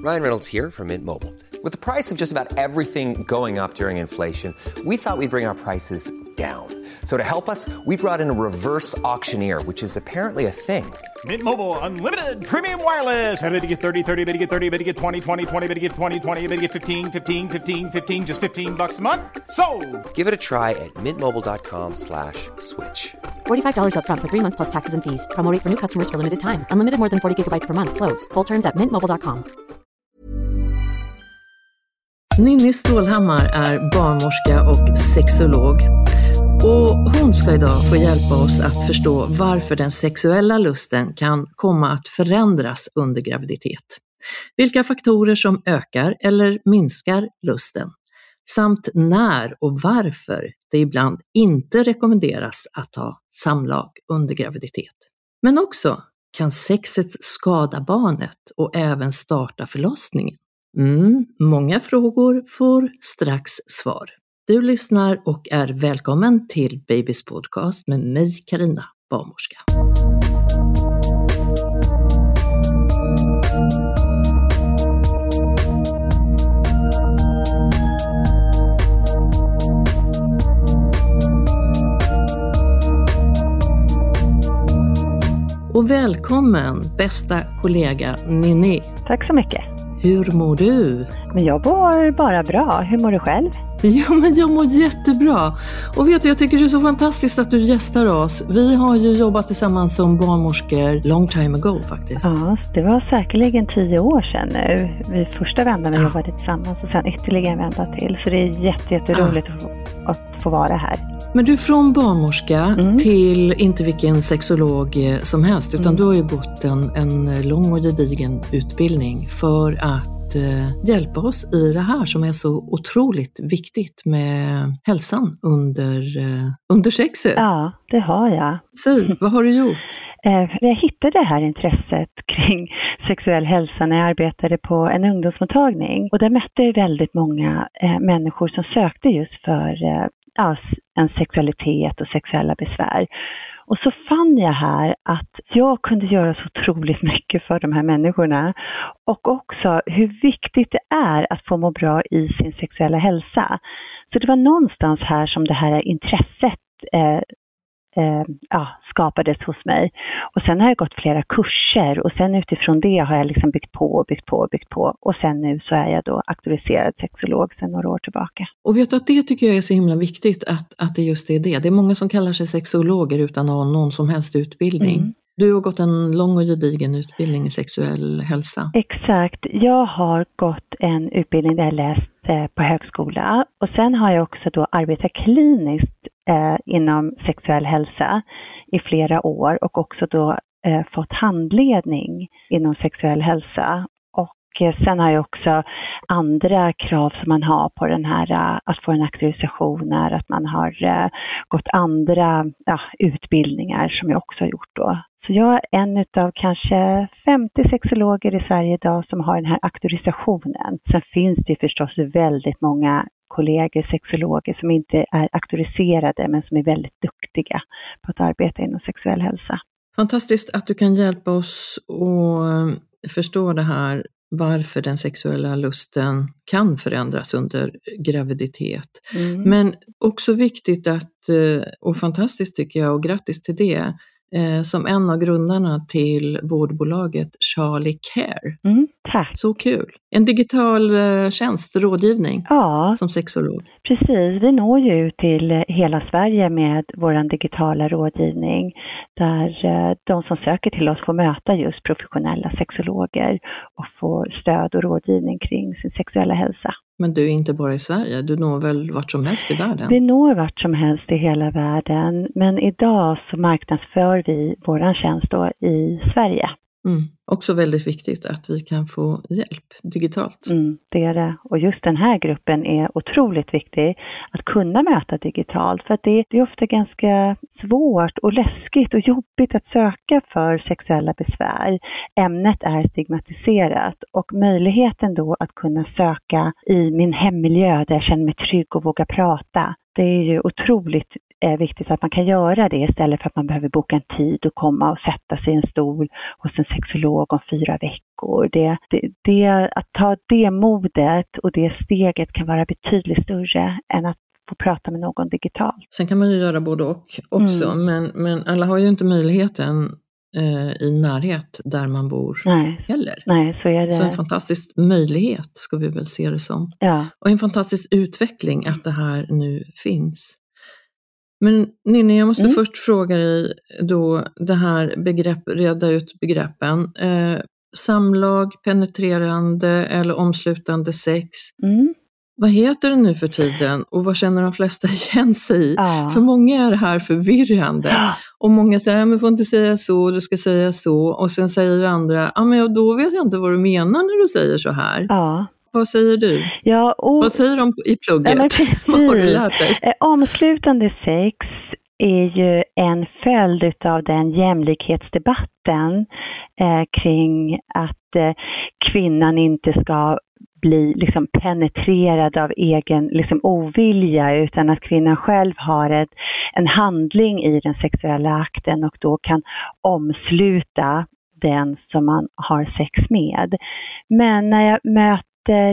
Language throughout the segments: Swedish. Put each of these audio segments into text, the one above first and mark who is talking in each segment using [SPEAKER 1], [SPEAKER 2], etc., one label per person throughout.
[SPEAKER 1] Ryan Reynolds here from Mint Mobile. With the price of just about everything going up during inflation, we thought we'd bring our prices down. So to help us, we brought in a reverse auctioneer, which is apparently a thing.
[SPEAKER 2] Mint Mobile Unlimited Premium Wireless. How to get 30, 30, bit to get 30, bit to get 20, 20, 20, bit to get 20, 20, bit to get 15, 15, 15, 15, just $15 a month? Sold!
[SPEAKER 1] Give it a try at mintmobile.com/switch.
[SPEAKER 3] $45 up front for 3 months plus taxes and fees. Promo rate for new customers for limited time. Unlimited more than 40 gigabytes per month. Slows full terms at mintmobile.com.
[SPEAKER 4] Ninni Stålhammar är barnmorska och sexolog. Och hon ska idag få hjälpa oss att förstå varför den sexuella lusten kan komma att förändras under graviditet. Vilka faktorer som ökar eller minskar lusten. Samt när och varför det ibland inte rekommenderas att ha samlag under graviditet. Men också, kan sexet skada barnet och även starta förlossningen? Många frågor får strax svar. Du lyssnar och är välkommen till Babys podcast med mig, Carina, barnmorska. Och välkommen bästa kollega Ninni.
[SPEAKER 5] Tack så mycket.
[SPEAKER 4] Hur mår du?
[SPEAKER 5] Men jag mår bara bra. Hur mår du själv?
[SPEAKER 4] Ja, men jag mår jättebra. Och vet du, jag tycker det är så fantastiskt att du gästar oss. Vi har ju jobbat tillsammans som barnmorskor long time ago faktiskt.
[SPEAKER 5] Ja, det var säkerligen 10 år sedan nu. Vi första vändan vi jobbade tillsammans och sen ytterligare en vända till. Så det är jätteroligt att få vara här. Men du, från barnmorska till inte vilken sexolog som helst, utan du har ju gått en lång och gedigen utbildning för att hjälpa oss i det här som är så otroligt viktigt med hälsan under sexet. Ja, det har jag.
[SPEAKER 4] Säg, vad har du gjort?
[SPEAKER 5] Jag hittade det här intresset kring sexuell hälsa när jag arbetade på en ungdomsmottagning. Och där mötte jag väldigt många människor som sökte just för en sexualitet och sexuella besvär. Och så fann jag här att jag kunde göra så otroligt mycket för de här människorna. Och också hur viktigt det är att få må bra i sin sexuella hälsa. Så det var någonstans här som det här intresset skapades hos mig. Och sen har jag gått flera kurser och sen utifrån det har jag liksom byggt på. Och sen nu så är jag då auktoriserad sexolog sedan några år tillbaka.
[SPEAKER 4] Och vet du att det tycker jag är så himla viktigt att det just är det. Det är många som kallar sig sexologer utan att ha någon som helst utbildning. Du har gått en lång och gedigen utbildning i sexuell hälsa.
[SPEAKER 5] Exakt. Jag har gått en utbildning där jag läst på högskola. Och sen har jag också då arbetat kliniskt inom sexuell hälsa i flera år. Och också då fått handledning inom sexuell hälsa. Och sen har jag också andra krav som man har på den här att få en auktorisation är att man har gått andra utbildningar som jag också har gjort då. Så jag är en av kanske 50 sexologer i Sverige idag som har den här auktorisationen. Sen finns det förstås väldigt många kollegor, sexologer som inte är auktoriserade men som är väldigt duktiga på att arbeta inom sexuell hälsa.
[SPEAKER 4] Fantastiskt att du kan hjälpa oss att förstå det här, varför den sexuella lusten kan förändras under graviditet. Men också viktigt och fantastiskt tycker jag, och grattis till det, som en av grundarna till vårdbolaget Charlie Care.
[SPEAKER 5] Tack.
[SPEAKER 4] Så kul. En digital tjänst, rådgivning som sexolog.
[SPEAKER 5] Precis, vi når ju till hela Sverige med vår digitala rådgivning där de som söker till oss får möta just professionella sexologer och få stöd och rådgivning kring sin sexuella hälsa.
[SPEAKER 4] Men du är inte bara i Sverige, du når väl vart som helst i världen?
[SPEAKER 5] Vi når vart som helst i hela världen, men idag så marknadsför vi våran tjänst då i Sverige.
[SPEAKER 4] Också väldigt viktigt att vi kan få hjälp digitalt.
[SPEAKER 5] Det är det. Och just den här gruppen är otroligt viktig att kunna möta digitalt. För att det är ofta ganska svårt och läskigt och jobbigt att söka för sexuella besvär. Ämnet är stigmatiserat och möjligheten då att kunna söka i min hemmiljö där jag känner mig trygg och vågar prata. Det är ju otroligt viktigt att man kan göra det istället för att man behöver boka en tid och komma och sätta sig i en stol hos en sexolog om 4 veckor frågor. Att ta det modet och det steget kan vara betydligt större än att få prata med någon digitalt.
[SPEAKER 4] Sen kan man ju göra både och också, men alla har ju inte möjligheten i närhet där man bor heller.
[SPEAKER 5] Nej, så är det.
[SPEAKER 4] Så en fantastisk möjlighet ska vi väl se det som.
[SPEAKER 5] Ja.
[SPEAKER 4] Och en fantastisk utveckling att det här nu finns. Men Ninni, jag måste först fråga dig då det här reda ut begreppen. Samlag, penetrerande eller omslutande sex. Vad heter det nu för tiden och vad känner de flesta igen sig i? För många är det här förvirrande. Och många säger, men får inte säga så, du ska säga så. Och sen säger andra, men då vet jag inte vad du menar när du säger så här. Vad säger du? Vad säger de i plugget? Vad har du lärt dig?
[SPEAKER 5] Omslutande sex är ju en följd av den jämlikhetsdebatten kring att kvinnan inte ska bli liksom penetrerad av egen liksom ovilja, utan att kvinnan själv har en handling i den sexuella akten och då kan omsluta den som man har sex med. Men när jag möter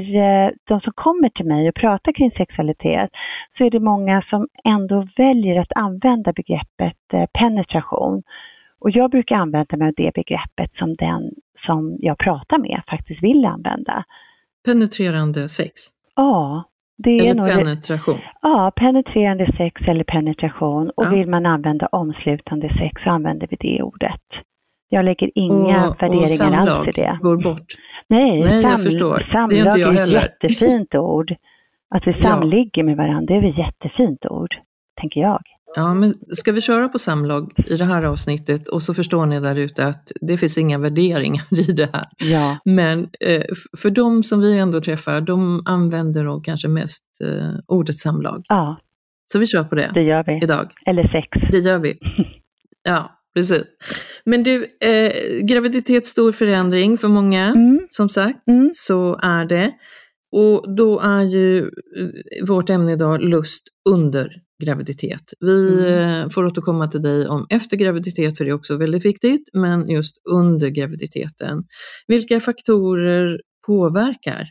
[SPEAKER 5] de som kommer till mig och pratar kring sexualitet så är det många som ändå väljer att använda begreppet penetration. Och jag brukar använda mig av det begreppet som den som jag pratar med faktiskt vill använda.
[SPEAKER 4] Penetrerande sex?
[SPEAKER 5] Ja. Det är
[SPEAKER 4] eller penetration?
[SPEAKER 5] Ja, penetrerande sex eller penetration. Och vill man använda omslutande sex så använder vi det ordet. Jag lägger inga värderingar alls till det.
[SPEAKER 4] Går bort?
[SPEAKER 5] Nej,
[SPEAKER 4] jag förstår.
[SPEAKER 5] Samlag
[SPEAKER 4] det är inte jag
[SPEAKER 5] är
[SPEAKER 4] heller.
[SPEAKER 5] Ett jättefint ord. Att vi samligger med varandra, det är ett jättefint ord, tänker jag.
[SPEAKER 4] Ja, men ska vi köra på samlag i det här avsnittet och så förstår ni där ute att det finns inga värderingar i det här.
[SPEAKER 5] Ja.
[SPEAKER 4] Men för de som vi ändå träffar, de använder nog kanske mest ordet samlag.
[SPEAKER 5] Ja.
[SPEAKER 4] Så vi kör på det.
[SPEAKER 5] Det gör vi.
[SPEAKER 4] Idag.
[SPEAKER 5] Eller sex.
[SPEAKER 4] Det gör vi. Ja, precis. Men du, graviditet, stor förändring för många, som sagt, så är det. Och då är ju vårt ämne idag lust under graviditet. Vi får återkomma till dig om efter graviditet, för det är också väldigt viktigt, men just under graviditeten. Vilka faktorer påverkar?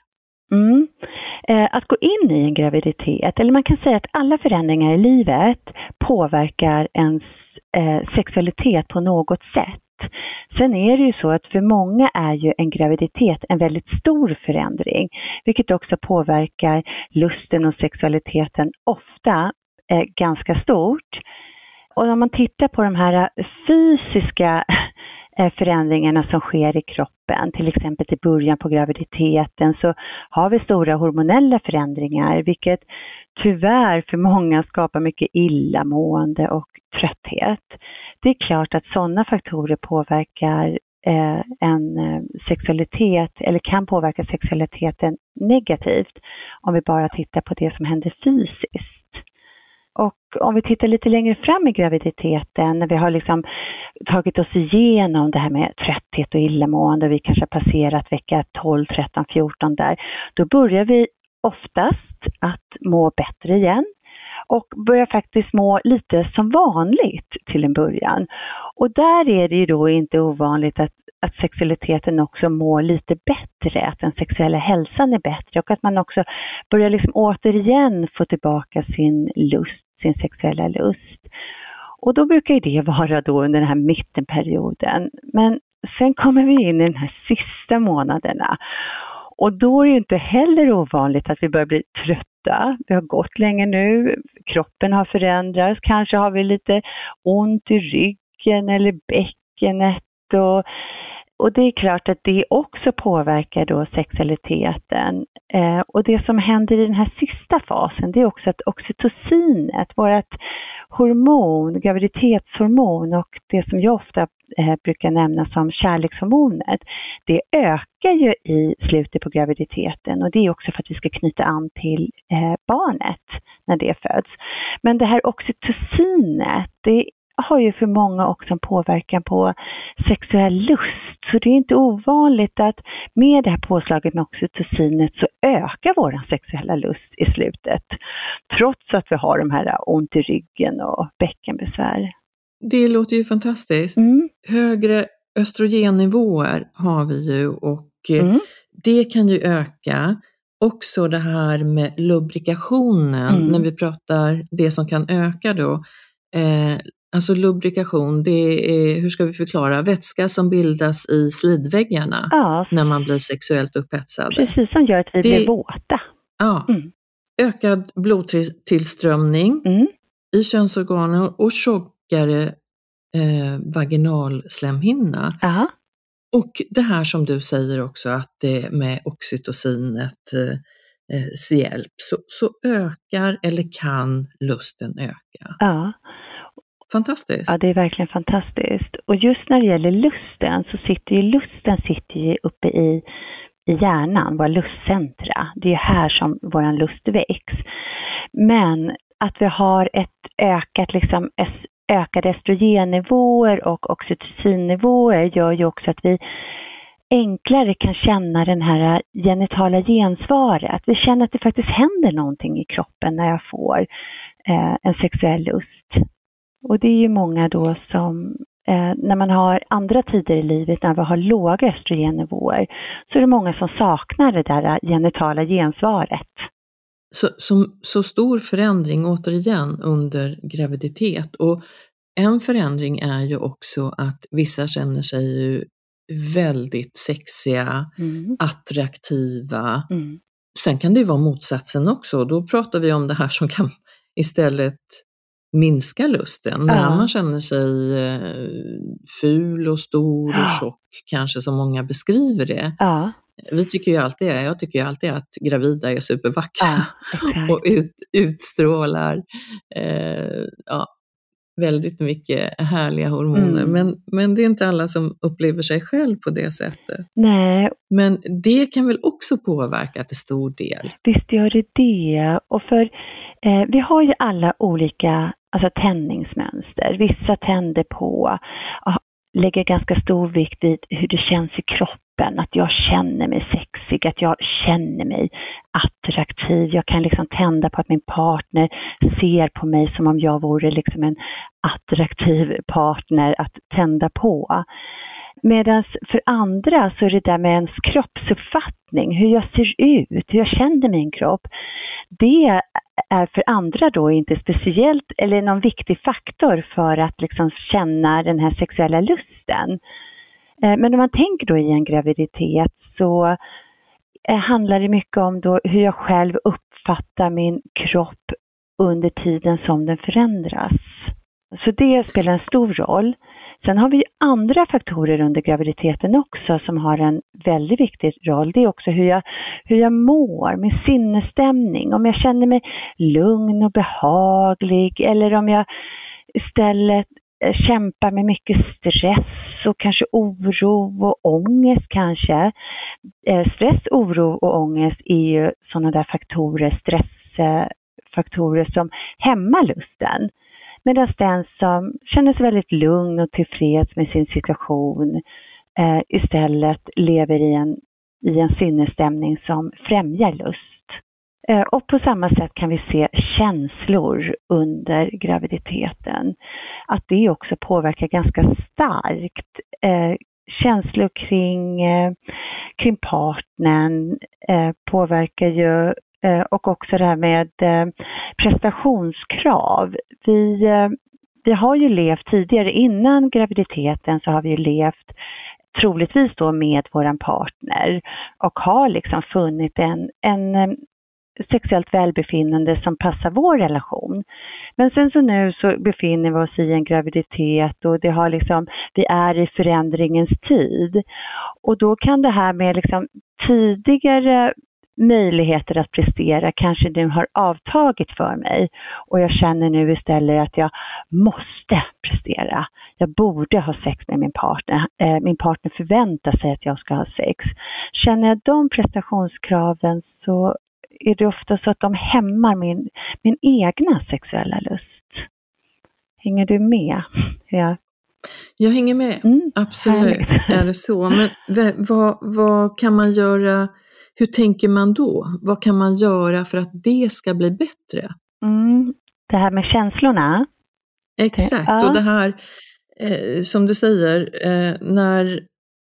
[SPEAKER 5] Att gå in i en graviditet, eller man kan säga att alla förändringar i livet påverkar ens sexualitet på något sätt. Sen är det ju så att för många är ju en graviditet en väldigt stor förändring, vilket också påverkar lusten och sexualiteten ofta ganska stort. Och om man tittar på de här fysiska förändringarna som sker i kroppen, till exempel i början på graviditeten, så har vi stora hormonella förändringar, vilket tyvärr för många skapar mycket illamående och trötthet. Det är klart att sådana faktorer påverkar en sexualitet, eller kan påverka sexualiteten negativt om vi bara tittar på det som händer fysiskt. Och om vi tittar lite längre fram i graviditeten, när vi har liksom tagit oss igenom det här med trötthet och illamående, vi kanske har passerat vecka 12, 13, 14 där, då börjar vi oftast att må bättre igen och börjar faktiskt må lite som vanligt till en början. Och där är det ju då inte ovanligt att sexualiteten också mår lite bättre, att den sexuella hälsan är bättre och att man också börjar liksom återigen få tillbaka sin lust, sin sexuella lust. Och då brukar ju det vara då under den här mittenperioden. Men sen kommer vi in i den här sista månaderna. Och då är det ju inte heller ovanligt att vi börjar bli trötta. Vi har gått länge nu, kroppen har förändrats, kanske har vi lite ont i ryggen eller bäckenet. Och det är klart att det också påverkar då sexualiteten. Och det som händer i den här sista fasen, det är också att oxytocinet, vårt hormon, graviditetshormon och det som jag ofta brukar nämna som kärlekshormonet, det ökar ju i slutet på graviditeten, och det är också för att vi ska knyta an till barnet när det föds. Men det här oxytocinet, det har ju för många också en påverkan på sexuell lust. Så det är inte ovanligt att med det här påslaget med oxytocinet så ökar vår sexuella lust i slutet. Trots att vi har de här ont i ryggen och bäckenbesvär.
[SPEAKER 4] Det låter ju fantastiskt. Högre östrogennivåer har vi ju, och det kan ju öka. Också det här med lubrikationen, när vi pratar det som kan öka då. Alltså lubrikation, det är, hur ska vi förklara, vätska som bildas i slidväggarna när man blir sexuellt upphetsad.
[SPEAKER 5] Precis, som gör att vi blir våta.
[SPEAKER 4] Ja, ökad blodtillströmning i könsorganen och tjockare vaginalslemhinna. Och det här som du säger också, att det med oxytocinet hjälp så ökar eller kan lusten öka.
[SPEAKER 5] Ja.
[SPEAKER 4] Fantastiskt.
[SPEAKER 5] Ja, det är verkligen fantastiskt. Och just när det gäller lusten så sitter ju uppe i hjärnan, våra lustcentra. Det är här som våran lust väcks. Men att vi har ökade estrogennivåer och oxytocinnivåer gör ju också att vi enklare kan känna den här genitala gensvaret. Vi känner att det faktiskt händer någonting i kroppen när jag får en sexuell lust. Och det är ju många då som, när man har andra tider i livet, när vi har låga östrogennivåer, så är det många som saknar det där genitala gensvaret.
[SPEAKER 4] Så stor förändring återigen under graviditet. Och en förändring är ju också att vissa känner sig ju väldigt sexiga, attraktiva. Sen kan det ju vara motsatsen också. Då pratar vi om det här som kan istället minska lusten. När man känner sig ful och stor och tjock, kanske som många beskriver det. Jag tycker ju alltid att gravida är supervackra och utstrålar väldigt mycket härliga hormoner. Men det är inte alla som upplever sig själv på det sättet.
[SPEAKER 5] Nej.
[SPEAKER 4] Men det kan väl också påverka till stor del?
[SPEAKER 5] Visst gör det. Och för vi har ju alla olika tändningsmönster. Vissa tänder på, lägger ganska stor vikt vid hur det känns i kroppen. Att jag känner mig sexig, att jag känner mig attraktiv. Jag kan liksom tända på att min partner ser på mig som om jag vore liksom en attraktiv partner att tända på. Medan för andra så är det där med ens kroppsuppfattning, hur jag ser ut, hur jag känner min kropp. Det är för andra då inte speciellt eller någon viktig faktor för att liksom känna den här sexuella lusten. Men om man tänker då i en graviditet så handlar det mycket om då hur jag själv uppfattar min kropp under tiden som den förändras. Så det spelar en stor roll. Sen har vi andra faktorer under graviditeten också som har en väldigt viktig roll. Det är också hur jag mår, min sinnesstämning. Om jag känner mig lugn och behaglig eller om jag istället kämpar med mycket stress och kanske oro och ångest kanske. Stress, oro och ångest är ju sådana där stressfaktorer som hämmar lusten. Medan den som känner sig väldigt lugn och tillfreds med sin situation istället lever i en sinnesstämning som främjar lust. Och på samma sätt kan vi se känslor under graviditeten. Att det också påverkar ganska starkt. Känslor kring partnern påverkar ju. Och också det här med prestationskrav. Vi har ju levt tidigare, innan graviditeten så har vi ju levt troligtvis då med våran partner och har liksom funnit en sexuellt välbefinnande som passar vår relation. Men sen så nu så befinner vi oss i en graviditet och det har liksom, vi är i förändringens tid. Och då kan det här med liksom tidigare möjligheter att prestera kanske nu har avtagit för mig och jag känner nu istället att jag måste prestera. Jag borde ha sex med min partner. Min partner förväntar sig att jag ska ha sex. Känner jag de prestationskraven så är det ofta så att de hämmar min egna sexuella lust. Hänger du med? Ja.
[SPEAKER 4] Jag hänger med, absolut. Är det så? Men vad kan man göra? Hur tänker man då? Vad kan man göra för att det ska bli bättre?
[SPEAKER 5] Det här med känslorna.
[SPEAKER 4] Exakt, och det här som du säger, när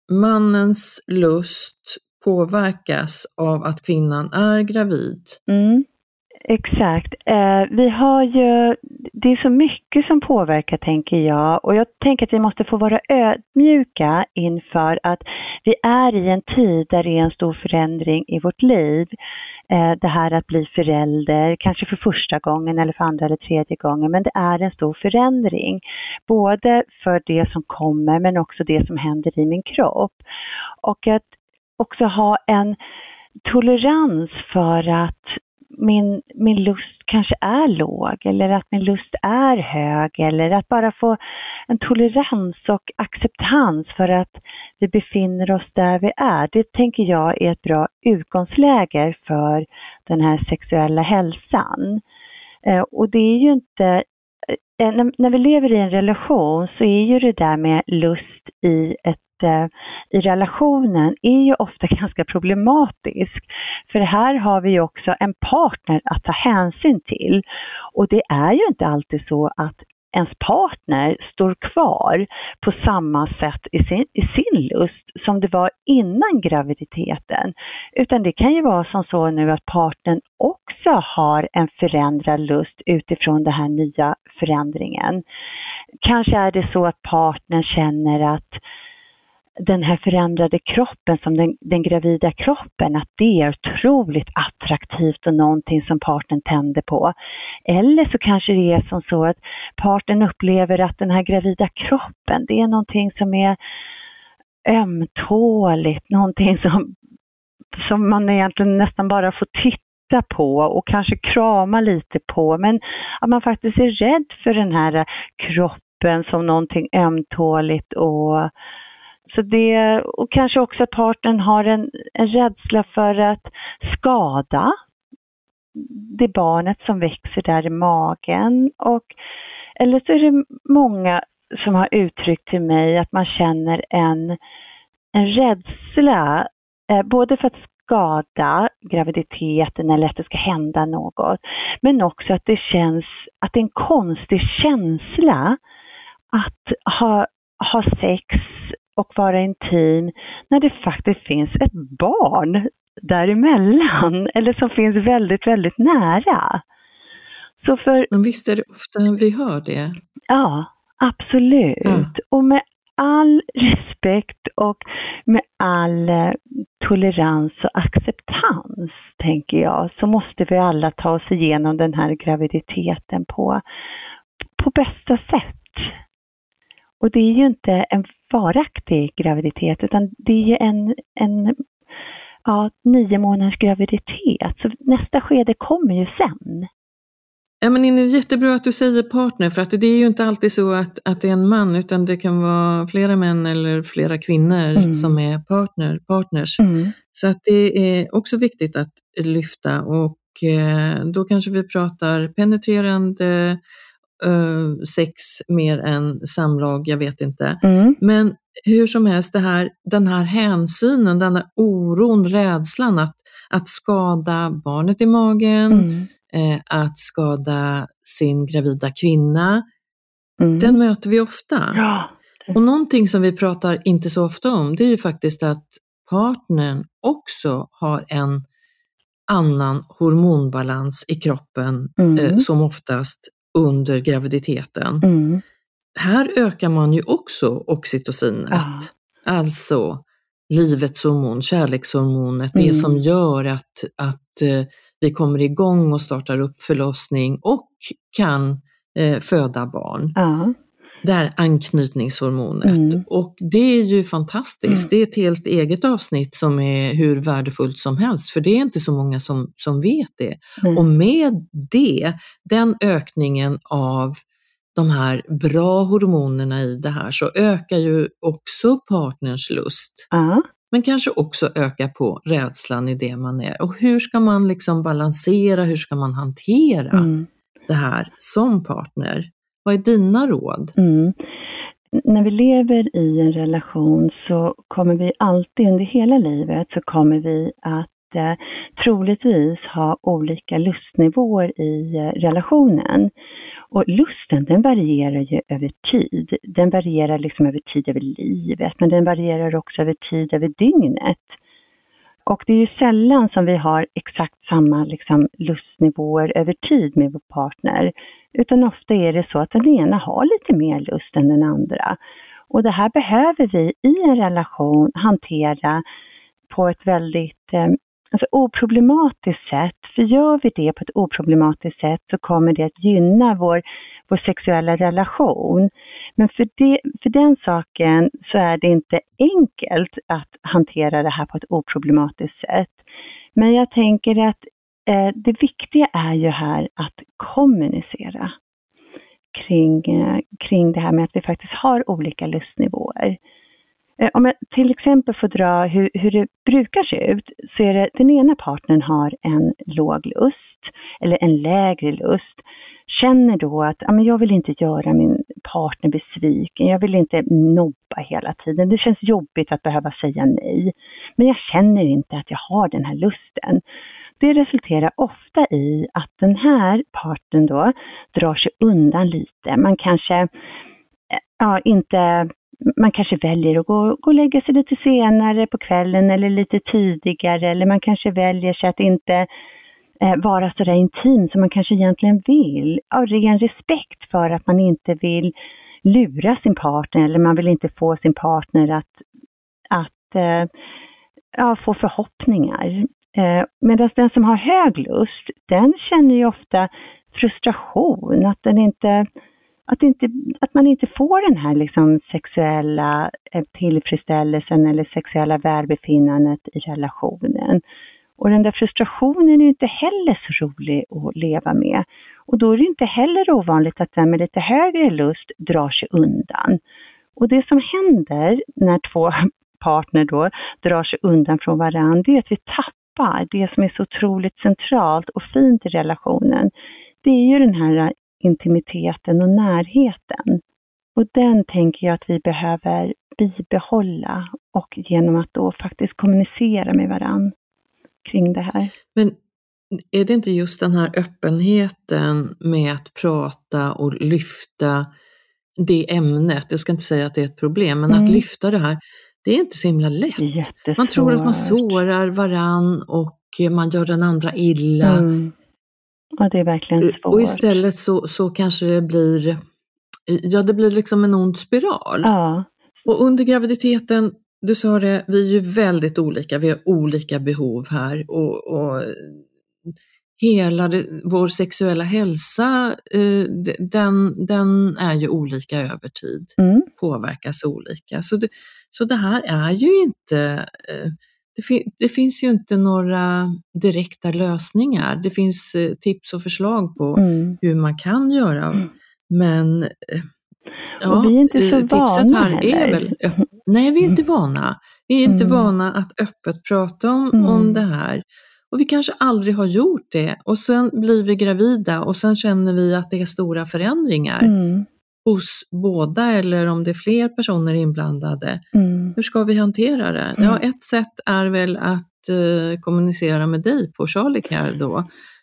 [SPEAKER 4] mannens lust påverkas av att kvinnan är gravid.
[SPEAKER 5] Exakt. Vi har ju, det är så mycket som påverkar, tänker jag. Och jag tänker att vi måste få vara ödmjuka inför att vi är i en tid där det är en stor förändring i vårt liv. Det här att bli förälder, kanske för första gången eller för andra eller tredje gången. Men det är en stor förändring. Både för det som kommer men också det som händer i min kropp. Och att också ha en tolerans för att min lust kanske är låg eller att min lust är hög, eller att bara få en tolerans och acceptans för att vi befinner oss där vi är. Det tänker jag är ett bra utgångsläge för den här sexuella hälsan. Och det är ju inte, när vi lever i en relation så är ju det där med lust i relationen är ju ofta ganska problematisk. För här har vi också en partner att ta hänsyn till. Och det är ju inte alltid så att ens partner står kvar på samma sätt i sin lust som det var innan graviditeten. Utan det kan ju vara som så nu att partnern också har en förändrad lust utifrån den här nya förändringen. Kanske är det så att partnern känner att den här förändrade kroppen, som den gravida kroppen, att det är otroligt attraktivt och någonting som partnern tänder på. Eller så kanske det är som så att partnern upplever att den här gravida kroppen, det är någonting som är ömtåligt, någonting som man egentligen nästan bara får titta på och kanske krama lite på, men att man faktiskt är rädd för den här kroppen som någonting ömtåligt. Och kanske också att partnern har en rädsla för att skada det barnet som växer där i magen. Eller så är det många som har uttryckt till mig att man känner en rädsla både för att skada graviditeten eller att det ska hända något. Men också att det känns att det är en konstig känsla att ha sex och vara intim när det faktiskt finns ett barn däremellan, eller som finns väldigt, väldigt nära.
[SPEAKER 4] Men visst är det ofta vi hör det?
[SPEAKER 5] Ja, absolut. Ja. Och med all respekt och med all tolerans och acceptans, tänker jag, så måste vi alla ta oss igenom den här graviditeten på bästa sätt. Och det är ju inte en varaktig graviditet, utan det är ju en 9 månaders graviditet. Så nästa skede kommer ju sen.
[SPEAKER 4] Ja, men det är jättebra att du säger partner, för att det är ju inte alltid så att det är en man, utan det kan vara flera män eller flera kvinnor som är partners. Så att det är också viktigt att lyfta, och då kanske vi pratar penetrerande sex mer än samlag, jag vet inte. Men hur som helst, den här hänsynen, den här oron, rädslan att skada barnet i magen, att skada sin gravida kvinna, den möter vi ofta.
[SPEAKER 5] Ja.
[SPEAKER 4] Och någonting som vi pratar inte så ofta om, det är ju faktiskt att partnern också har en annan hormonbalans i kroppen som oftast under graviditeten. Här ökar man ju också oxytocinet, alltså livets hormon, kärlekshormonet, det som gör att vi kommer igång och startar upp förlossning och kan föda barn. Det här anknytningshormonet. Och det är ju fantastiskt. Det är ett helt eget avsnitt som är hur värdefullt som helst. För det är inte så många som vet det. Och med den ökningen av de här bra hormonerna i det här, så ökar ju också partners lust. Men kanske också ökar på rädslan i det man är. Och hur ska man liksom balansera, hur ska man hantera det här som partner? Vad är dina råd?
[SPEAKER 5] När vi lever i en relation så kommer vi alltid under hela livet så kommer vi att troligtvis ha olika lustnivåer i relationen. Och lusten, den varierar ju över tid. Den varierar liksom över tid över livet, men den varierar också över tid över dygnet. Och det är ju sällan som vi har exakt samma liksom lustnivåer över tid med vår partner. Utan ofta är det så att den ena har lite mer lust än den andra. Och det här behöver vi i en relation hantera på ett väldigt oproblematiskt sätt. För gör vi det på ett oproblematiskt sätt så kommer det att gynna vår sexuella relation. Men för den saken så är det inte enkelt att hantera det här på ett oproblematiskt sätt. Men jag tänker att det viktiga är ju här att kommunicera kring det här med att vi faktiskt har olika lustnivåer. Om jag till exempel får dra hur det brukar se ut, så är det den ena partnern har en låg lust eller en lägre lust. Känner då att jag vill inte göra min partner besviken, jag vill inte nobba hela tiden. Det känns jobbigt att behöva säga nej, men jag känner inte att jag har den här lusten. Det resulterar ofta i att den här parten då drar sig undan lite. Man kanske man kanske väljer att gå och lägga sig lite senare på kvällen eller lite tidigare, eller man kanske väljer sig att inte vara så där intim som man kanske egentligen vill, av ren respekt för att man inte vill lura sin partner, eller man vill inte få sin partner att få förhoppningar. Medan den som har hög lust, den känner ju ofta frustration, att man inte får den här liksom sexuella tillfredsställelsen eller sexuella välbefinnandet i relationen. Och den där frustrationen är inte heller så rolig att leva med. Och då är det inte heller ovanligt att den med lite högre lust drar sig undan. Och det som händer när två partner då drar sig undan från varandra, det är att vi tappar det som är så otroligt centralt och fint i relationen. Det är ju den här intimiteten och närheten. Och den tänker jag att vi behöver bibehålla, och genom att då faktiskt kommunicera med varandra kring det här.
[SPEAKER 4] Men är det inte just den här öppenheten med att prata och lyfta det ämnet, jag ska inte säga att det är ett problem, men att lyfta det här, det är inte så himla lätt.
[SPEAKER 5] Jättesvårt.
[SPEAKER 4] Man tror att man sårar varann och man gör den andra illa.
[SPEAKER 5] Ja, det är verkligen svårt.
[SPEAKER 4] Och istället så kanske det blir liksom en ond spiral.
[SPEAKER 5] Ja.
[SPEAKER 4] Och under graviditeten, du sa det, vi är ju väldigt olika, vi har olika behov här, och hela vår sexuella hälsa, den är ju olika över tid, påverkas olika. Så det här är ju inte, det finns ju inte några direkta lösningar. Det finns tips och förslag på hur man kan göra, men
[SPEAKER 5] och vi är inte så
[SPEAKER 4] tipset
[SPEAKER 5] vana
[SPEAKER 4] här är väl nej, vi är inte vana. Vi är inte vana att öppet prata om det här. Och vi kanske aldrig har gjort det. Och sen blir vi gravida och sen känner vi att det är stora förändringar hos båda, eller om det är fler personer inblandade. Hur ska vi hantera det? Ja, ett sätt är väl att kommunicera med dig på Charlie Care då.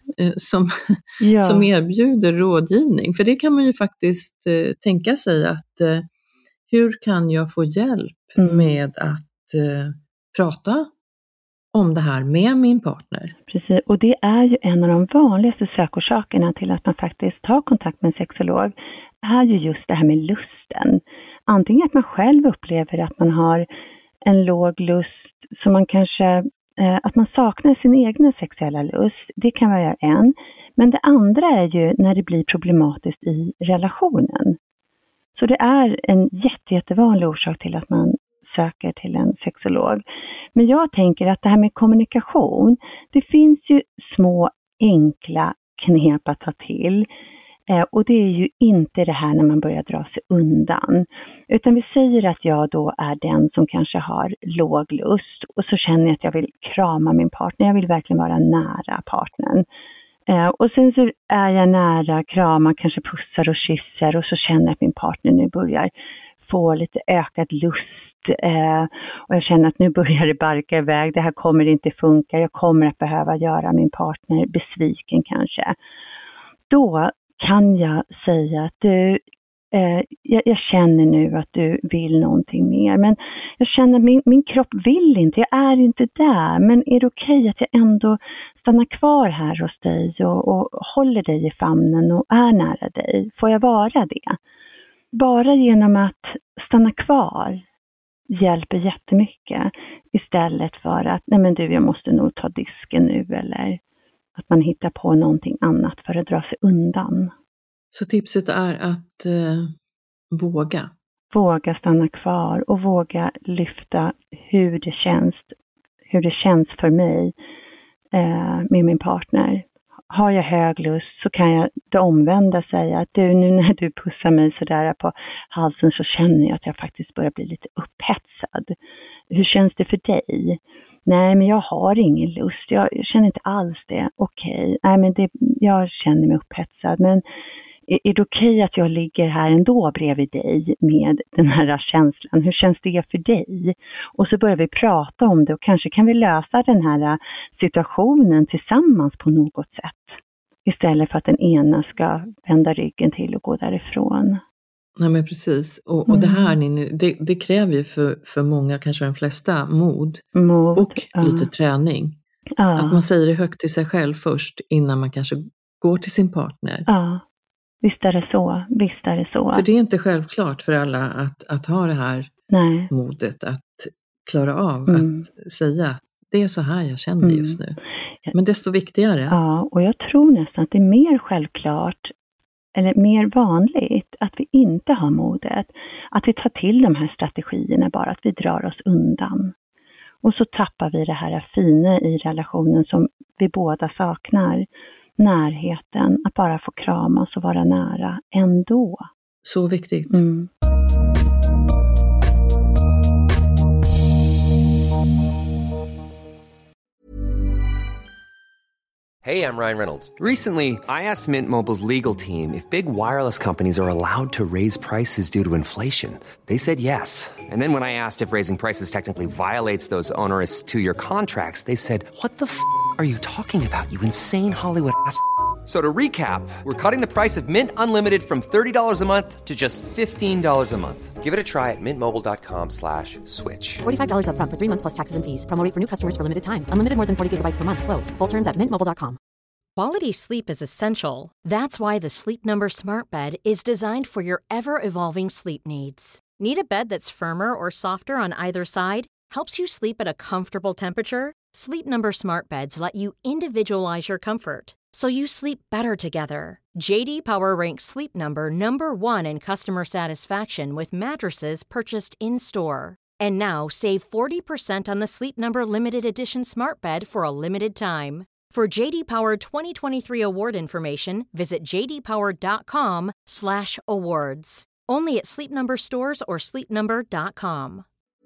[SPEAKER 4] Som erbjuder rådgivning. För det kan man ju faktiskt tänka sig att hur kan jag få hjälp med att prata om det här med min partner?
[SPEAKER 5] Precis, och det är ju en av de vanligaste sökorsakerna till att man faktiskt tar kontakt med en sexolog, är ju just det här med lusten. Antingen att man själv upplever att man har en låg lust, som man kanske att man saknar sin egna sexuella lust, det kan vara en. Men det andra är ju när det blir problematiskt i relationen. Så det är en jättevanlig orsak till att man söker till en sexolog. Men jag tänker att det här med kommunikation, det finns ju små enkla knep att ta till. Och det är ju inte det här när man börjar dra sig undan. Utan vi säger att jag då är den som kanske har låg lust. Och så känner jag att jag vill krama min partner. Jag vill verkligen vara nära partnern. Och sen så är jag nära, kramar, kanske pussar och kysser. Och så känner jag att min partner nu börjar få lite ökad lust. Och jag känner att nu börjar det barka iväg. Det här kommer inte funka. Jag kommer att behöva göra min partner besviken kanske. Då kan jag säga att du, jag känner nu att du vill någonting mer, men jag känner att min kropp vill inte, jag är inte där, men är det okej att jag ändå stannar kvar här hos dig och håller dig i famnen och är nära dig? Får jag vara det? Bara genom att stanna kvar hjälper jättemycket, istället för att nej men du, jag måste nog ta disken nu, eller att man hittar på någonting annat för att dra sig undan.
[SPEAKER 4] Så tipset är att våga.
[SPEAKER 5] Våga stanna kvar och våga lyfta hur det känns för mig med min partner. Har jag hög lust så kan jag det omvända säga att du, nu när du pussar mig sådär på halsen så känner jag att jag faktiskt börjar bli lite upphetsad. Hur känns det för dig? Nej, men jag har ingen lust. Jag känner inte alls det. Okej. Nej, men jag känner mig upphetsad. Men är det okej att jag ligger här ändå bredvid dig med den här känslan? Hur känns det för dig? Och så börjar vi prata om det och kanske kan vi lösa den här situationen tillsammans på något sätt. Istället för att den ena ska vända ryggen till och gå därifrån.
[SPEAKER 4] Nej, men precis. Och det här, det kräver ju för många, kanske de flesta, mod och lite träning. Ja. Att man säger det högt till sig själv först innan man kanske går till sin partner.
[SPEAKER 5] Ja, visst är det så.
[SPEAKER 4] För det är inte självklart för alla att ha det här modet att klara av att säga att det är så här jag känner just nu. Men desto viktigare.
[SPEAKER 5] Ja, och jag tror nästan att det är mer självklart eller mer vanligt att vi inte har modet. Att vi tar till de här strategierna bara, att vi drar oss undan. Och så tappar vi det här fina i relationen som vi båda saknar. Närheten, att bara få kramas och vara nära ändå.
[SPEAKER 4] Så viktigt.
[SPEAKER 1] Hey, I'm Ryan Reynolds. Recently, I asked Mint Mobile's legal team if big wireless companies are allowed to raise prices due to inflation. They said yes. And then when I asked if raising prices technically violates those onerous 2-year contracts, they said, "What the f*** are you talking about, you insane Hollywood ass?" So to recap, we're cutting the price of Mint Unlimited from $30 a month to just $15 a month. Give it a try at mintmobile.com/switch.
[SPEAKER 3] $45 up front for 3 months plus taxes and fees. Promo rate for new customers for limited time. Unlimited more than 40 gigabytes per month. Slows full terms at mintmobile.com.
[SPEAKER 6] Quality sleep is essential. That's why the Sleep Number Smart Bed is designed for your ever-evolving sleep needs. Need a bed that's firmer or softer on either side? Helps you sleep at a comfortable temperature? Sleep Number Smart Beds let you individualize your comfort, so you sleep better together. JD Power ranks Sleep Number #1 in customer satisfaction with mattresses purchased in-store. And now save 40% on the Sleep Number Limited Edition Smart Bed for a limited time. For JD Power 2023 award information, visit jdpower.com/awards. Only at Sleep Number stores or sleepnumber.com.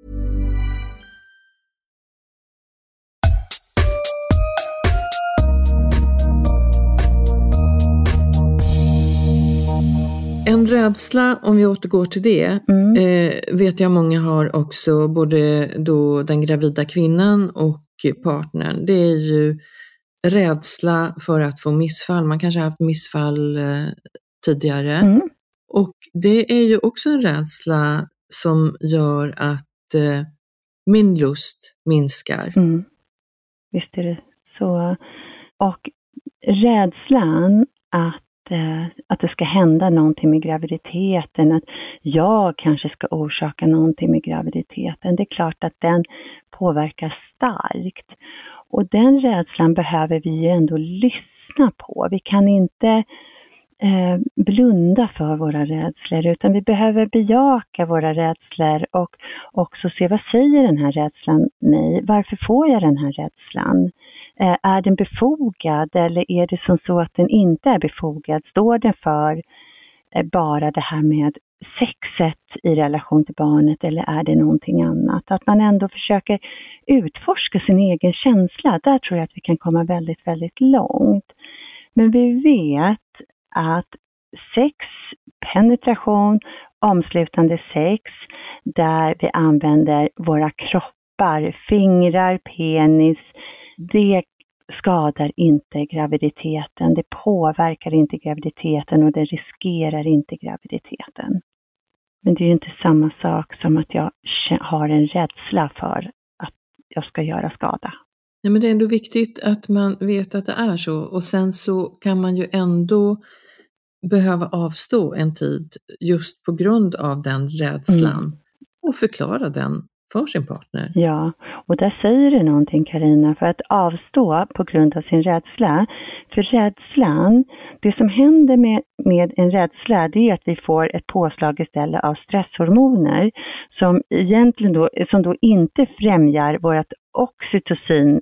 [SPEAKER 4] En rädsla, om vi återgår till det, vet jag många har också, både då den gravida kvinnan och partnern. Det är ju rädsla för att få missfall. Man kanske har haft missfall tidigare. Och det är ju också en rädsla som gör att min lust minskar.
[SPEAKER 5] Visst är det så. Och rädslan att det ska hända någonting med graviditeten, att jag kanske ska orsaka någonting med graviditeten, det är klart att den påverkar starkt. Och den rädslan behöver vi ju ändå lyssna på. Vi kan inte blunda för våra rädslor, utan vi behöver bejaka våra rädslor och också se, vad säger den här rädslan mig? Varför får jag den här rädslan? Är den befogad, eller är det som så att den inte är befogad? Står den för bara det här med sexet i relation till barnet, eller är det någonting annat? Att man ändå försöker utforska sin egen känsla. Där tror jag att vi kan komma väldigt, väldigt långt. Men vi vet att sex, penetration, omslutande sex, där vi använder våra kroppar, fingrar, penis, det skadar inte graviditeten, det påverkar inte graviditeten och det riskerar inte graviditeten. Men det är ju inte samma sak som att jag har en rädsla för att jag ska göra skada.
[SPEAKER 4] Ja, men det är ändå viktigt att man vet att det är så, och sen så kan man ju ändå behöva avstå en tid just på grund av den rädslan och förklara den för sin partner.
[SPEAKER 5] Ja, och där säger du någonting, Carina, för att avstå på grund av sin rädsla. För rädslan, det som händer med en rädsla, det är att vi får ett påslag istället av stresshormoner som egentligen då inte främjar vårt oxytocin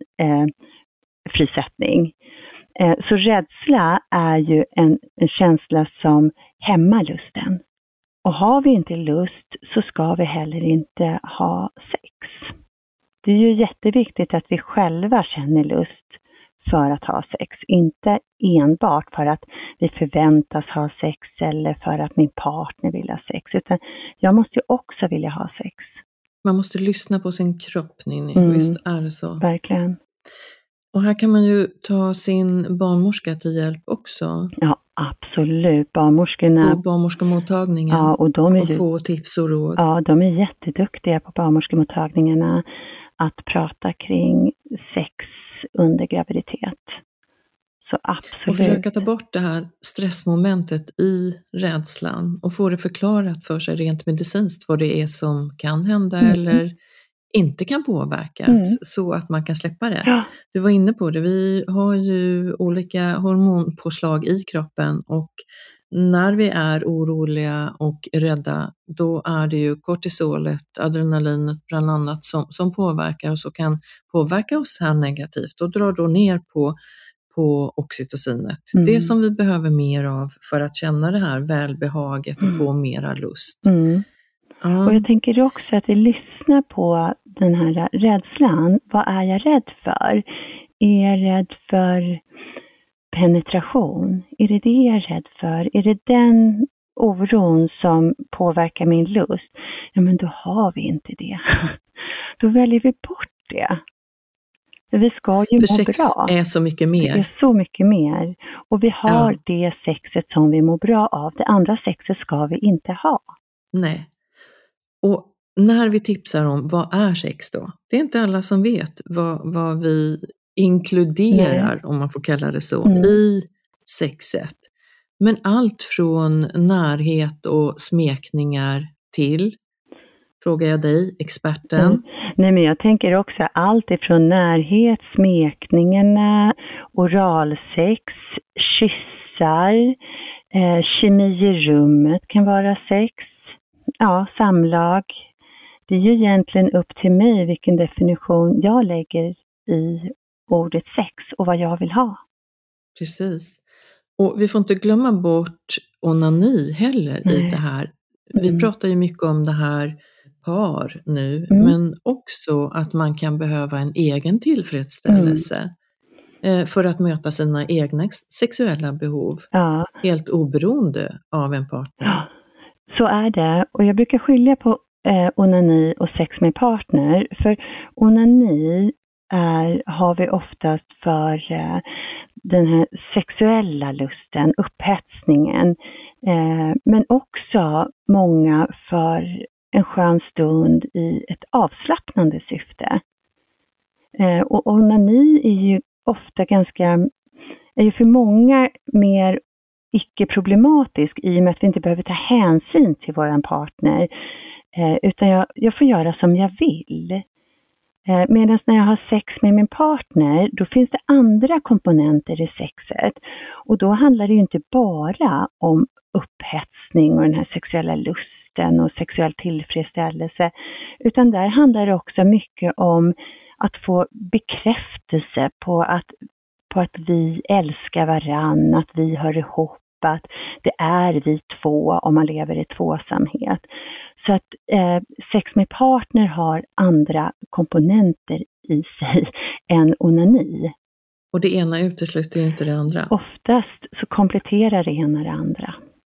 [SPEAKER 5] frisättning. Så rädsla är ju en känsla som hämmar lusten. Och har vi inte lust så ska vi heller inte ha sex. Det är ju jätteviktigt att vi själva känner lust för att ha sex. Inte enbart för att vi förväntas ha sex eller för att min partner vill ha sex. Utan jag måste ju också vilja ha sex.
[SPEAKER 4] Man måste lyssna på sin kropp, Ninni. Visst är det så?
[SPEAKER 5] Verkligen.
[SPEAKER 4] Och här kan man ju ta sin barnmorska till hjälp också.
[SPEAKER 5] Ja, absolut. Barnmorskorna.
[SPEAKER 4] På barnmorskemottagningen.
[SPEAKER 5] Ja, och
[SPEAKER 4] få tips och råd.
[SPEAKER 5] Ja, de är jätteduktiga på barnmorskemottagningarna att prata kring sex under graviditet. Så absolut.
[SPEAKER 4] Och försöka ta bort det här stressmomentet i rädslan och få det förklarat för sig rent medicinskt vad det är som kan hända eller inte kan påverkas så att man kan släppa det.
[SPEAKER 5] Ja.
[SPEAKER 4] Du var inne på det, vi har ju olika hormonpåslag i kroppen och när vi är oroliga och rädda, då är det ju kortisolet, adrenalinet bland annat som påverkar oss och kan påverka oss här negativt och drar då ner på oxytocinet. Det som vi behöver mer av för att känna det här välbehaget och få mera lust.
[SPEAKER 5] Och jag tänker också att vi lyssnar på den här rädslan. Vad är jag rädd för? Är jag rädd för penetration? Är det jag är rädd för? Är det den oron som påverkar min lust? Ja, men då har vi inte det. Då väljer vi bort det. För vi ska ju må
[SPEAKER 4] sex
[SPEAKER 5] bra.
[SPEAKER 4] Är så mycket mer.
[SPEAKER 5] Det är så mycket mer. Och vi har det sexet som vi mår bra av. Det andra sexet ska vi inte ha.
[SPEAKER 4] Nej. Och när vi tipsar om vad är sex då? Det är inte alla som vet vad vi inkluderar, om man får kalla det så, i sexet. Men allt från närhet och smekningar till, frågar jag dig, experten.
[SPEAKER 5] Nej, men jag tänker också allt ifrån närhet, smekningarna, oralsex, kyssar, kemi i rummet kan vara sex. Ja, samlag. Det är ju egentligen upp till mig vilken definition jag lägger i ordet sex och vad jag vill ha.
[SPEAKER 4] Precis. Och vi får inte glömma bort onani heller i det här. Vi pratar ju mycket om det här par nu, men också att man kan behöva en egen tillfredsställelse för att möta sina egna sexuella behov. Ja. Helt oberoende av en partner.
[SPEAKER 5] Ja. Så är det, och jag brukar skilja på onani och sex med partner. För onani har vi oftast för den här sexuella lusten, upphetsningen. Men också många för en skön stund i ett avslappnande syfte. Och onani är ju ofta är ju för många mer icke-problematisk i och med att vi inte behöver ta hänsyn till våran partner. Utan jag får göra som jag vill. Medan när jag har sex med min partner, då finns det andra komponenter i sexet. Och då handlar det ju inte bara om upphetsning och den här sexuella lusten och sexuell tillfredsställelse. Utan där handlar det också mycket om att få bekräftelse på att vi älskar varann, att vi hör ihop, att det är vi två om man lever i tvåsamhet. Så att sex med partner har andra komponenter i sig än onani.
[SPEAKER 4] Och det ena utesluter ju inte det andra.
[SPEAKER 5] Oftast så kompletterar det ena det andra.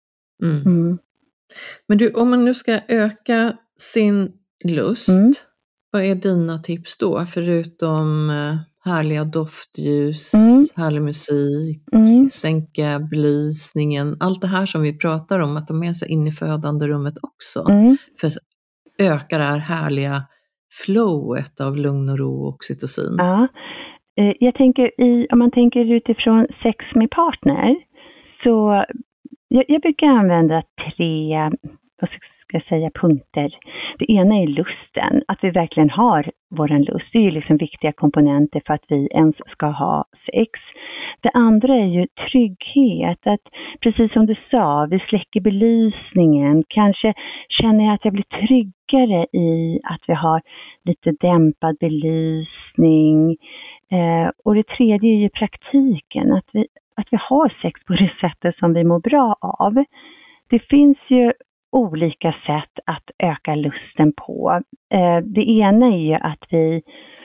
[SPEAKER 4] Men du, om man nu ska öka sin lust, vad är dina tips då? Förutom härliga doftljus, härlig musik, sänka belysningen. Allt det här som vi pratar om, att de är så in i födande rummet också. För öka det här härliga flowet av lugn och ro och oxytocin.
[SPEAKER 5] Ja, jag tänker om man tänker utifrån sex med partner, så jag brukar använda 3, vad ska jag säga, punkter. Det ena är lusten, att vi verkligen har våran lust. Det är ju liksom viktiga komponenter för att vi ens ska ha sex. Det andra är ju trygghet, att precis som du sa, vi släcker belysningen. Kanske känner jag att jag blir tryggare i att vi har lite dämpad belysning. Och det tredje är ju praktiken, att vi har sex på det sättet som vi mår bra av. Det finns ju olika sätt att öka lusten på. Det ena är ju att vi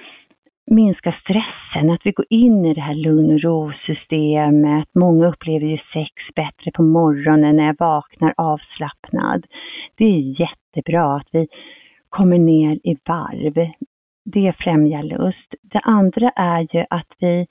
[SPEAKER 5] minskar stressen, att vi går in i det här lugn- och ro-systemet. Många upplever ju sex bättre på morgonen när jag vaknar avslappnad. Det är jättebra att vi kommer ner i varv. Det främjar lust. Det andra är ju att vi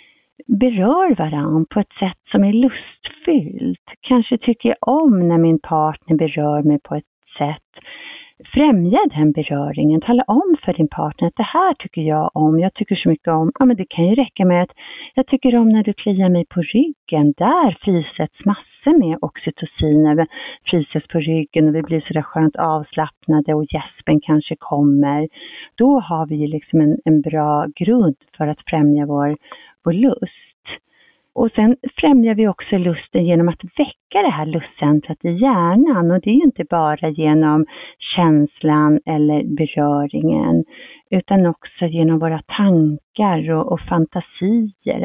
[SPEAKER 5] berör varandra på ett sätt som är lustfyllt. Kanske tycker jag om när min partner berör mig på ett sätt. Främja den beröringen. Tala om för din partner att det här tycker jag om. Jag tycker så mycket om. Ja, men det kan ju räcka med att jag tycker om när du kliar mig på ryggen. Där frisätts massor med oxytocin när vi frisätts på ryggen och vi blir sådär skönt avslappnade och gäspen kanske kommer. Då har vi ju liksom en bra grund för att främja vår lust. Och sen främjar vi också lusten genom att väcka det här lustcentret i hjärnan. Och det är ju inte bara genom känslan eller beröringen, utan också genom våra tankar och fantasier.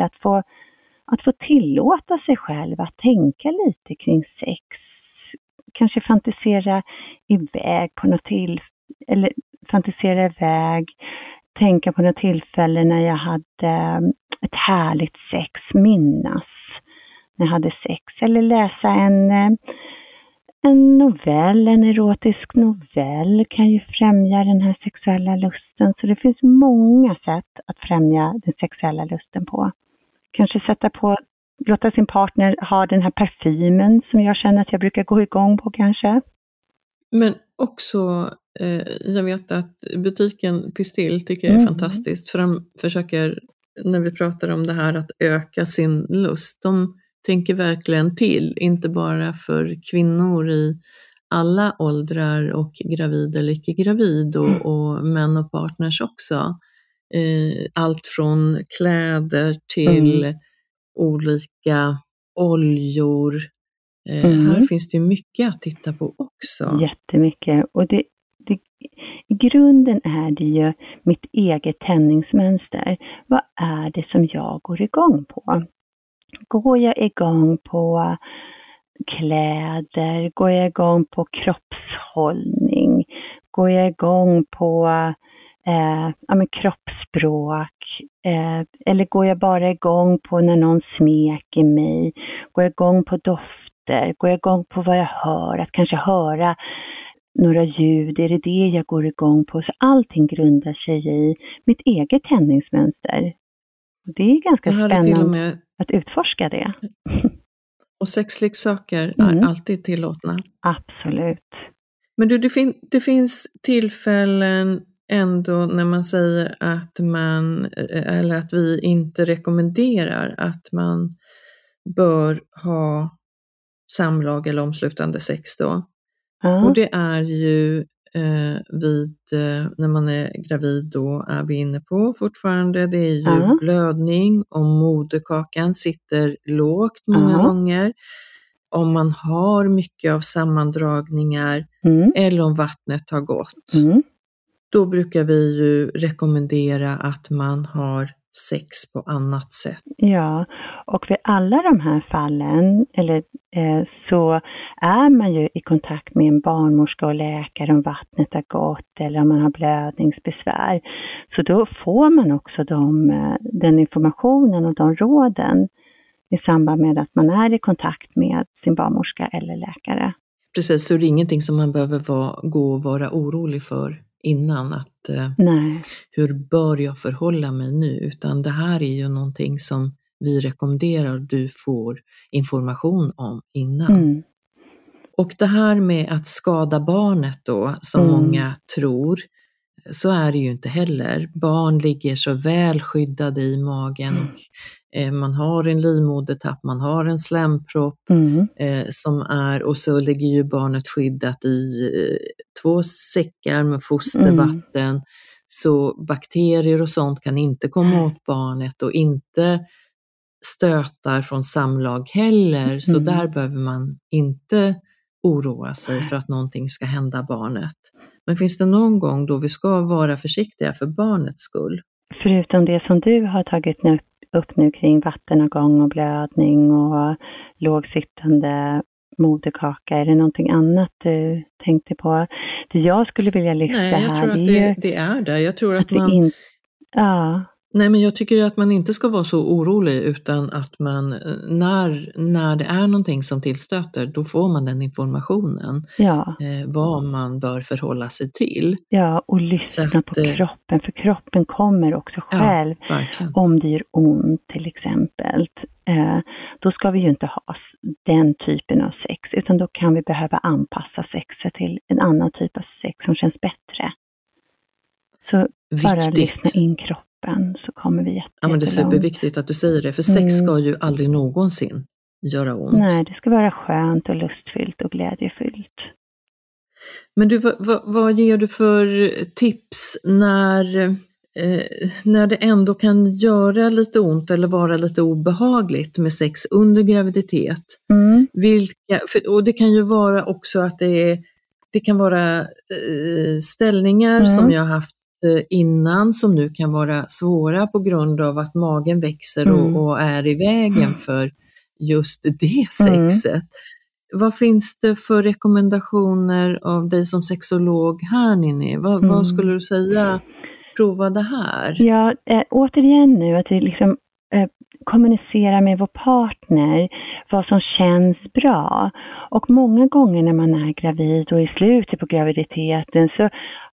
[SPEAKER 5] Att få tillåta sig själv att tänka lite kring sex. Kanske fantisera iväg på något eller fantisera iväg. Tänka på något tillfälle när jag hade ett härligt sex, minnas när jag hade sex. Eller läsa en novell, en erotisk novell kan ju främja den här sexuella lusten. Så det finns många sätt att främja den sexuella lusten på. Kanske låta sin partner ha den här parfymen som jag känner att jag brukar gå igång på kanske.
[SPEAKER 4] Men också, jag vet att butiken Pistill tycker jag är fantastiskt. För de försöker, när vi pratar om det här att öka sin lust, de tänker verkligen till. Inte bara för kvinnor i alla åldrar och gravid eller icke-gravid och män och partners också. Allt från kläder till olika oljor. Här finns det mycket att titta på också.
[SPEAKER 5] Jättemycket. Och i grunden är det ju mitt eget tändningsmönster. Vad är det som jag går igång på? Går jag igång på kläder? Går jag igång på kroppshållning? Går jag igång på kroppsspråk? Eller går jag bara igång på när någon smeker mig? Går jag igång på dofter? Går jag igång på vad jag hör? Att kanske höra några ljud, är det jag går igång på? Så allting grundar sig i mitt eget tändningsmönster. Det är ganska spännande att utforska det.
[SPEAKER 4] Och sexleksaker är alltid tillåtna.
[SPEAKER 5] Absolut.
[SPEAKER 4] Men det finns tillfällen ändå när man säger att vi inte rekommenderar att man bör ha samlag eller omslutande sex då. Och det är ju när man är gravid, då är vi inne på fortfarande. Det är ju blödning, om moderkakan sitter lågt många gånger. Om man har mycket av sammandragningar eller om vattnet har gått. Då brukar vi ju rekommendera att man har sex på annat sätt. Ja,
[SPEAKER 5] och vid alla de här fallen så är man ju i kontakt med en barnmorska och läkare om vattnet har gått eller om man har blödningsbesvär. Så då får man också den informationen och de råden i samband med att man är i kontakt med sin barnmorska eller läkare.
[SPEAKER 4] Precis, så det är ingenting som man behöver gå och vara orolig för innan att hur bör jag förhålla mig nu, utan det här är ju någonting som vi rekommenderar du får information om innan. Och det här med att skada barnet då, som många tror, så är det ju inte heller. Barn ligger så väl skyddade i magen och man har en livmodertapp, man har en slempropp som är, och så ligger ju barnet skyddat i 2 säckar med fostervatten, så bakterier och sånt kan inte komma åt barnet, och inte stötar från samlag heller, så där behöver man inte oroa sig för att någonting ska hända barnet. Men finns det någon gång då vi ska vara försiktiga för barnets skull?
[SPEAKER 5] Förutom det som du har tagit upp nu kring vattenavgång och blödning och lågsittande moderkaka, är det någonting annat du tänkte på? Det jag skulle vilja lyfta här...
[SPEAKER 4] Nej, jag tror att det är det. Jag tror att man... Nej, men jag tycker att man inte ska vara så orolig, utan att man när det är någonting som tillstöter, då får man den informationen. Vad man bör förhålla sig till. Ja, och lyssna på kroppen, för kroppen kommer också själv om det gör ont till exempel. Då ska vi ju inte ha den typen av sex, utan då kan vi behöva anpassa sexet till en annan typ av sex som känns bättre. Så bara lyssna in kroppen. Så kommer vi jättelångt. Ja, men det är superviktigt att du säger det, för sex ska ju aldrig någonsin göra ont.
[SPEAKER 5] Nej, det ska vara skönt och lustfyllt och glädjefyllt.
[SPEAKER 4] Men du, vad ger du för tips när det ändå kan göra lite ont eller vara lite obehagligt med sex under graviditet? Och det kan ju vara också att det kan vara ställningar som jag har haft innan, som nu kan vara svåra på grund av att magen växer och är i vägen för just det sexet. Vad finns det för rekommendationer av dig som sexolog här, Ninni? Vad skulle du säga? Prova det här.
[SPEAKER 5] Ja, återigen nu att vi liksom kommunicera med vår partner vad som känns bra. Och många gånger när man är gravid och i slutet på graviditeten så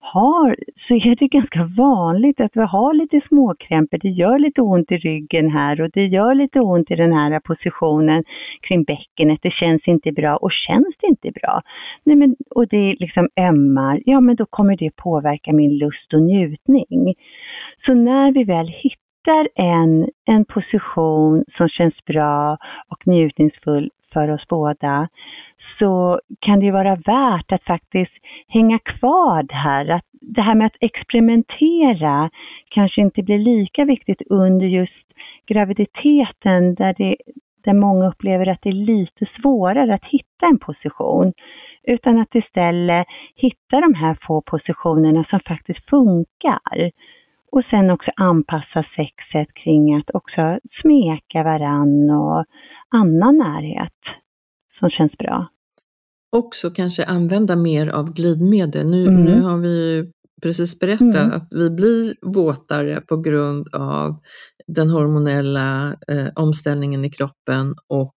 [SPEAKER 5] är det ganska vanligt att vi har lite småkrämpor. Det gör lite ont i ryggen här och det gör lite ont i den här positionen kring bäckenet. Det känns inte bra, och känns det inte bra, och det liksom ömmar, ja men då kommer det påverka min lust och njutning. Så när vi väl hittar en position som känns bra och njutningsfull för oss båda, så kan det vara värt att faktiskt hänga kvar här. Att det här med att experimentera kanske inte blir lika viktigt under just graviditeten, där många upplever att det är lite svårare att hitta en position. Utan att istället hitta de här få positionerna som faktiskt funkar. Och sen också anpassa sexet kring att också smeka varann och annan närhet som känns bra.
[SPEAKER 4] Också kanske använda mer av glidmedel. Nu har vi precis berättat att vi blir våtare på grund av den hormonella omställningen i kroppen och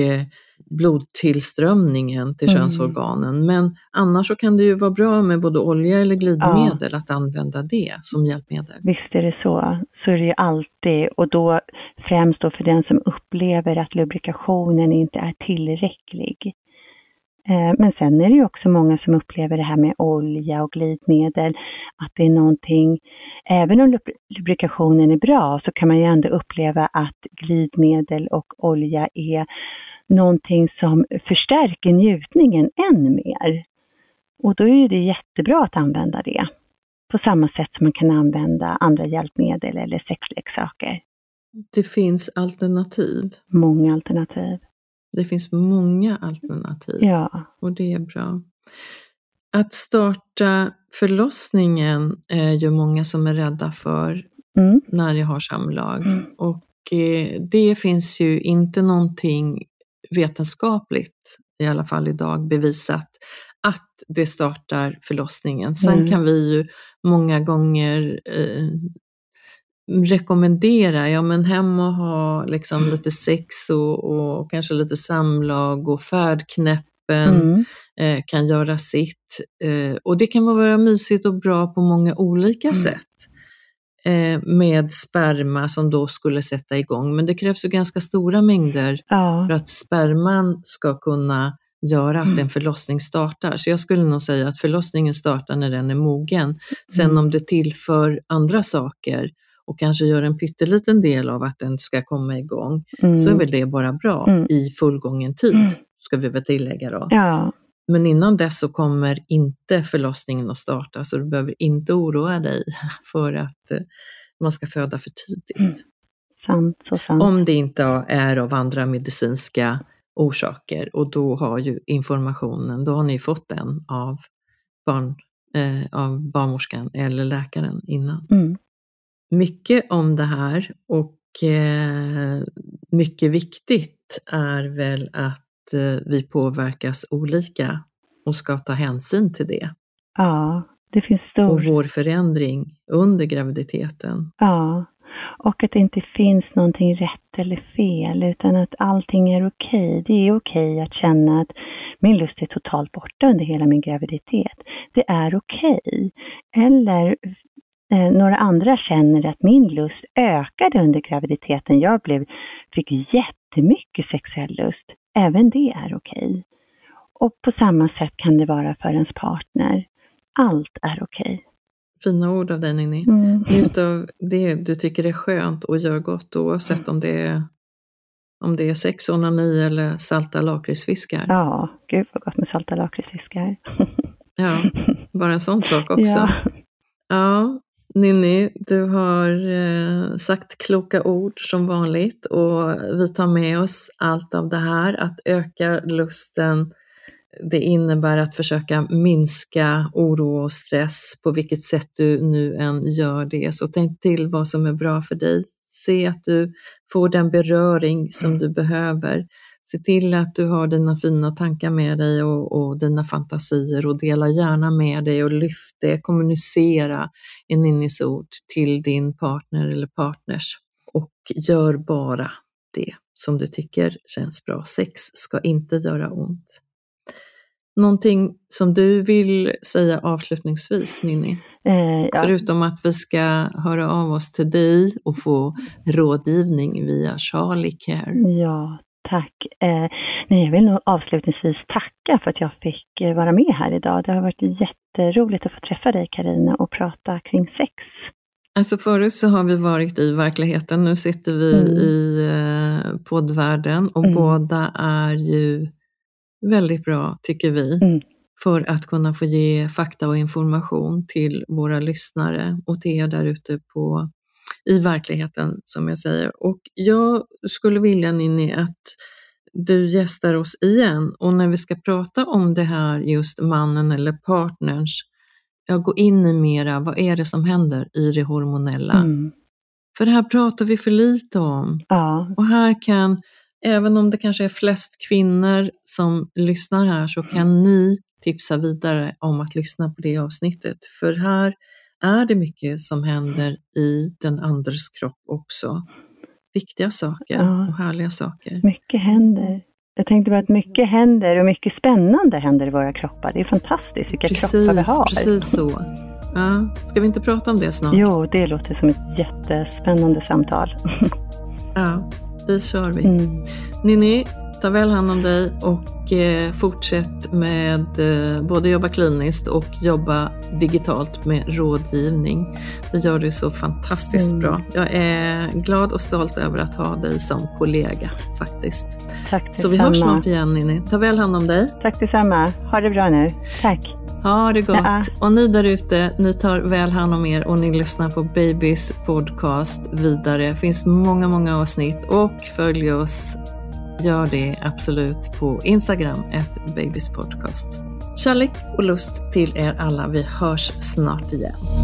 [SPEAKER 4] blodtillströmningen till könsorganen. Men annars så kan det ju vara bra med både olja eller glidmedel att använda det som hjälpmedel.
[SPEAKER 5] Visst är det så. Så är det ju alltid. Och då främst då för den som upplever att lubrikationen inte är tillräcklig. Men sen är det ju också många som upplever det här med olja och glidmedel, att det är någonting, även om lubrikationen är bra så kan man ju ändå uppleva att glidmedel och olja är någonting som förstärker njutningen än mer. Och då är det jättebra att använda det på samma sätt som man kan använda andra hjälpmedel eller sexleksaker.
[SPEAKER 4] Det finns alternativ.
[SPEAKER 5] Många alternativ.
[SPEAKER 4] Det finns många alternativ.
[SPEAKER 5] Ja. Och
[SPEAKER 4] det är bra. Att starta förlossningen är ju många som är rädda för när jag har samlag. Och det finns ju inte någonting vetenskapligt, i alla fall idag, bevisat att det startar förlossningen. Sen kan vi ju många gånger rekommendera, men hem och ha liksom lite sex och kanske lite samlag och färdknäppen kan göra sitt. Och det kan vara mysigt och bra på många olika sätt. Med sperma som då skulle sätta igång. Men det krävs ju ganska stora mängder för att sperman ska kunna göra att en förlossning startar. Så jag skulle nog säga att förlossningen startar när den är mogen. Sen om det tillför andra saker och kanske gör en pytteliten del av att den ska komma igång, så är väl det bara bra i fullgången tid, ska vi väl tillägga då.
[SPEAKER 5] Ja. Men
[SPEAKER 4] innan dess så kommer inte förlossningen att starta, så du behöver inte oroa dig för att man ska föda för tidigt.
[SPEAKER 5] Sant.
[SPEAKER 4] Om det inte är av andra medicinska orsaker, och då har ju informationen, då har ni fått den av barnmorskan eller läkaren innan. Mycket om det här, och mycket viktigt är väl att vi påverkas olika och ska ta hänsyn till det.
[SPEAKER 5] Ja, det finns
[SPEAKER 4] och vår förändring under graviditeten.
[SPEAKER 5] Ja, och att det inte finns någonting rätt eller fel, utan att allting är okej. Det är okej att känna att min lust är totalt borta under hela min graviditet. Det är okej. Eller några andra känner att min lust ökade under graviditeten. Jag fick jättemycket sexuell lust. Även det är okej. Och på samma sätt kan det vara för ens partner. Allt är okej.
[SPEAKER 4] Fina ord av dig, Ninni. Njut av det du tycker är skönt och gör gott, oavsett om det är sex, onani eller salta lakritsfiskar.
[SPEAKER 5] Ja, gud vad gott med salta lakritsfiskar.
[SPEAKER 4] Ja, bara en sån sak också. Ja, Ninni, du har sagt kloka ord som vanligt, och vi tar med oss allt av det här. Att öka lusten, det innebär att försöka minska oro och stress på vilket sätt du nu än gör det. Så tänk till vad som är bra för dig. Se att du får den beröring som du behöver. Se till att du har dina fina tankar med dig och dina fantasier, och dela gärna med dig och lyft det. Kommunicera i Ninnis ord till din partner eller partners. Och gör bara det som du tycker känns bra. Sex ska inte göra ont. Någonting som du vill säga avslutningsvis, Ninni? Förutom att vi ska höra av oss till dig och få rådgivning via Charlie Care.
[SPEAKER 5] Ja, tack. Jag vill nog avslutningsvis tacka för att jag fick vara med här idag. Det har varit jätteroligt att få träffa dig, Carina, och prata kring sex.
[SPEAKER 4] Alltså förut så har vi varit i verkligheten. Nu sitter vi i poddvärlden, och båda är ju väldigt bra, tycker vi, för att kunna få ge fakta och information till våra lyssnare och till er där ute i verkligheten, som jag säger. Och jag skulle vilja, Ninni, att du gästar oss igen, och när vi ska prata om det här, just mannen eller partners, jag går in i mera, vad är det som händer i det hormonella? För det här pratar vi för lite om.
[SPEAKER 5] Ja.
[SPEAKER 4] Och här kan, även om det kanske är flest kvinnor som lyssnar här, så kan ni tipsa vidare om att lyssna på det avsnittet. För här är det mycket som händer i den andres kropp också. Viktiga saker och härliga saker.
[SPEAKER 5] Mycket händer. Jag tänkte bara att mycket händer, och mycket spännande händer i våra kroppar. Det är fantastiskt vilka kroppar vi har.
[SPEAKER 4] Precis så. Ja. Ska vi inte prata om det snart?
[SPEAKER 5] Jo, det låter som ett jättespännande samtal.
[SPEAKER 4] Ja, det kör vi. Ninni, ta väl hand om dig och fortsätt med både jobba kliniskt och jobba digitalt med rådgivning. Det gör du så fantastiskt bra. Jag är glad och stolt över att ha dig som kollega faktiskt.
[SPEAKER 5] Tack.
[SPEAKER 4] Så vi hörs snart igen, Ninni. Ta väl hand om dig.
[SPEAKER 5] Tack detsamma. Ha det bra nu. Tack.
[SPEAKER 4] Ha det gott. Ja. Och ni där ute, ni tar väl hand om er, och ni lyssnar på Babys podcast vidare. Det finns många, många avsnitt, och följ oss. Gör det absolut på Instagram @babyspodcast. Kärlek och lust till er alla. Vi hörs snart igen.